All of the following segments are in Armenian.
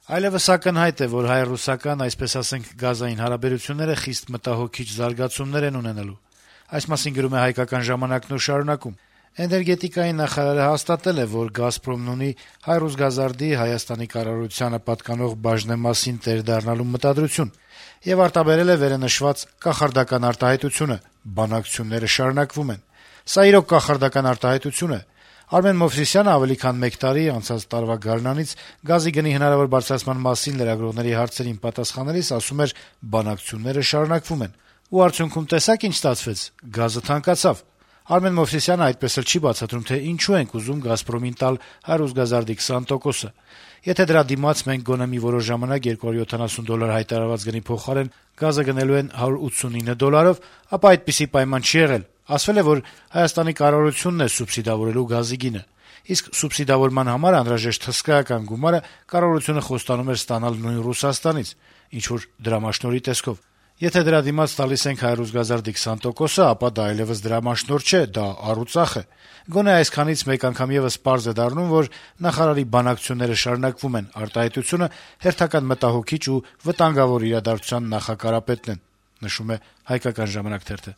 Այլեւս ակնհայտ է, որ հայ-ռուսական, այսպես ասենք, գազային հարաբերությունները խիստ մտահոգիչ զարգացումներ են ունենալու։ Այս մասին գրում է «Հայկական ժամանակն» ու շարունակում. Էներգետիկայի նախարարը հաստատել է, որ «Գազպրոմն» ունի հայ-ռուս գազարդի Հայաստանի կառավարությանը պատկանող բաժնեմասին տեր դառնալու մտադրություն եւ արտաբերել է վերընշված կախարդական արտահայտությունը. «Բանակցությունները շարունակվում են»։ Սա իրոք կախարդական արտահայտություն է։ Արմեն Մովսիսյանը ավելի քան 1 տարի անցած տարվա գարնանից գազի գնի հնարավոր բարձրացման մասին լրագրողների հարցերին պատասխանելիս ասում էր. «Բանակցությունները շարունակվում են»։ Ու արդյունքում տեսակ ինչ ստացվեց. գազը թանկացավ։ Արմեն Մովսիսյանը այդպես էլ չի բացատրում, թե ինչու ենք ուզում «Գազպրոմին» տալ հայ-ռուս գազարդի 20%-ը։ Եթե դրա դիմաց մենք գոնե մի որոշ ժամանակ $270 հայտարարված գնի փոխարեն գազը գնելու են $189, ապա այդպիսի պայման չի եղել։ Ասվել է, որ Հայաստանի կառավարությունն է սուբսիդավորելու գազի գինը, իսկ սուբսիդավորման համար անհրաժեշտ հսկայական գումարը կառավարությունը խոստանում էր ստանալ նույն Ռուսաստանից, ինչ-որ դրամաշնորհի տեսքով։ Եթե դրա դիմաց տալիս ենք հայ-ռուս գազարդի 20%-ը, ապա դա այլեւս դրամաշնորհ չէ, դա առուծախ է։ Գոնե այսքանից մեկ անգամ եւս պարզ է դառնում, որ նախարարի բանակցությունները շարունակվում են, արտահայտությունը հերթական մտահոգիչ ու վտանգավոր իրադարձության նախակարապետն են, նշում է «Հայկական ժամանակ» թերթը։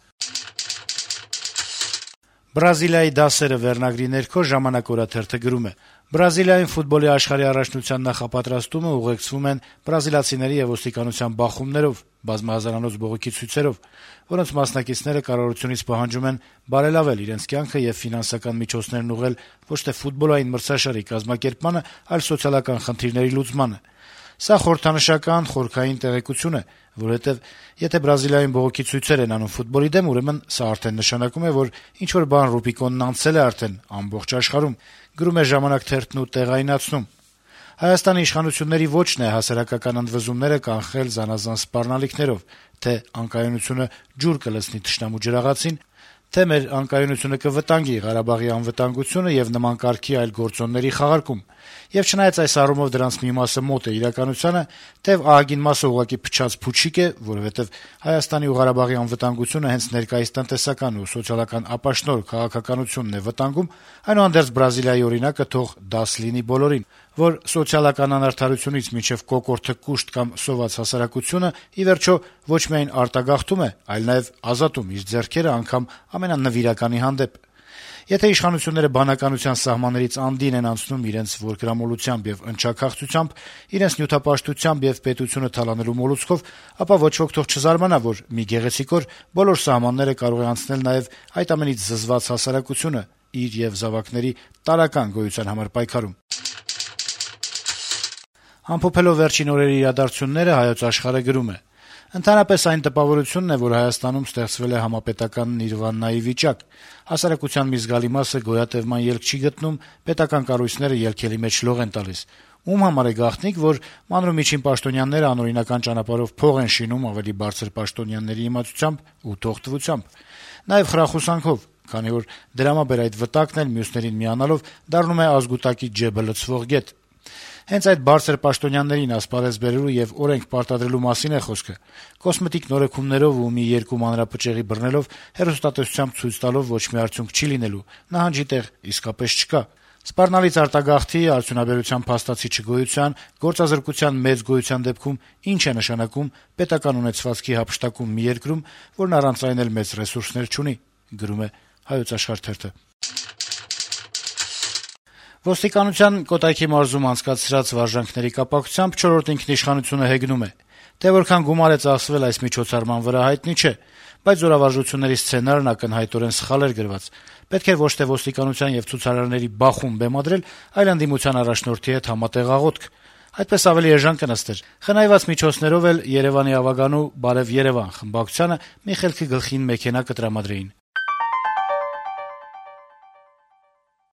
Բրազիլիայի դասերը վերնագրի ներքո «Ժամանակ» օրաթերթը գրում է. Բրազիլիայում ֆուտբոլի աշխարհի առաջնության նախապատրաստումը ուղեկցվում են բրազիլացիների եւ ոստիկանության բախումներով, բազմահազարանոց բողոքի ցույցերով, որոնց մասնակիցները կառավարությունից պահանջում են բարելավել իրենց կյանքը եւ ֆինանսական միջոցներն ուղղել ոչ թե ֆուտբոլային մրցաշարի կազմակերպմանը, այլ սոցիալական խնդիրների լուծմանը։ Սա խորհրդանշական, խորքային տեղեկություն է, որովհետեւ եթե Բրազիլիայում բողոքի ցույցեր են անում ֆուտբոլի դեմ, ուրեմն սա արդեն նշանակում է, որ ինչ-որ բան Ռուբիկոնն անցել է արդեն ամբողջ աշխարհում, գրում է «Ժամանակ» թերթն ու տեղայնացնում. Հայաստանի իշխանությունների ոչն է հասարակական ընդվզումները կանխել զանազան սպառնալիքներով, թե անկայունությունը ջուր կլցնի թշնամու ջրաղացին, թե մեր անկայունությունը կվտանգի Ղարաբաղի անվտանգությունը եւ նման կարգի այլ գործոնների խաղարկում։ Եվ չնայած այս առումով դրանց մի մասը մոտ է իրականությանը, թեև ահագին մասը ուղղակի փչած փուչիկ է, որովհետեւ Հայաստանի ու Ղարաբաղի անվտանգությունը հենց ներկայիս տնտեսական ու սոցիալական ապաշնորհ քաղաքականությունն է վտանգում, այնուհանդերձ Բրազիլիայի օրինակը թող դաս լինի բոլորին, որ սոցիալական անարդարությունից մինչև կոկորդը կուշտ կամ սոված հասարակությունը ի վերջո ոչ միայն արտագաղթում է, այլ նաեւ ազատում իր ձեռքերը անգամ ամենանվիրականի հանդեպ։ Եթե իշխանությունները բանականության սահմաններից անդին են անցնում իրենց որգրամոլությամբ եւ ընչաքաղցությամբ, իրենց նյութապաշտությամբ եւ պետությունը թալանելու մոլուցքով, ապա ոչ ոք թող չզարմանա, որ մի գեղեցիկ օր բոլոր սահմանները կարող է անցնել նաեւ այդ ամենից զզված հասարակությունը իր եւ զավակների տարրական գոյության համար պայքարում։ Ամփոփելով վերջին օրերի իրադարձությունները Հայոց Աշխարհը գրում է. Ընդհանրապես այն տպավորությունն է, որ Հայաստանում ստեղծվել է համապետական նիրվաննայի վիճակ։ Հասարակության մի զգալի մասը գոյատևման ելք չի գտնում, պետական կառույցները ելքերի մեջ լող են տալիս։ Ում համար է գաղտնիք, որ մանրումիջին պաշտոնյաները անօրինական ճանապարհով փող են շինում ավելի բարձր պաշտոնյաների իմացությամբ ու թողտվությամբ։ Նաեւ խրախուսանքով, քանի որ դրամաբեր այդ վտակն էլ մյուսներին միանալով դառնում է ազգուտակի ջեբը լցվող գետ։ Հենց այդ բարձր պաշտոնյաներին ասպարեզ բերելու եւ օրենք պարտադրելու մասին է խոսքը։ Կոսմետիկ նորեքումներով ու մի երկու մանրապճեղի բռնելով հեռուստատեսությամբ ցույց տալով ոչ մի արդյունք չի լինելու։ Նահանջի տեղ իսկապես չկա։ Սպառնալից արտագաղթի, արդյունաբերության փաստացի չգոյության, գործազրկության մեծ գոյության դեպքում ինչ է նշանակում պետական ունեցվածքի հափշտակում մի երկրում, որն առանց այն էլ մեծ ռեսուրսներ չունի, գրում է Հայոց Աշխարհ թերթը։ Ոստիկանության Կոտայքի մարզում անցկացրած վարժանքների կապակցությամբ 4-րդ ինքնիշխանությունը հեգնում է, թե որքան գումար է ծախսվել այս միջոցառման վրա հայտնի չէ, բայց զորավարժությունների սցենարն ակնհայտորեն սխալ էր գրված։ Պետք էր ոչ թե ոստիկանության եւ ցուցարարների բախում բեմադրել, այլ ընդդիմության առաջնորդի հետ համատեղ աղոթք։ Այդպես ավելի էժան կնստեր։ Խնայված միջոցներով էլ Երևանի ավագանու «Բարև Երևան» խմբակցությանը մի խելքի գլխին մեքենա կտրամադրեին։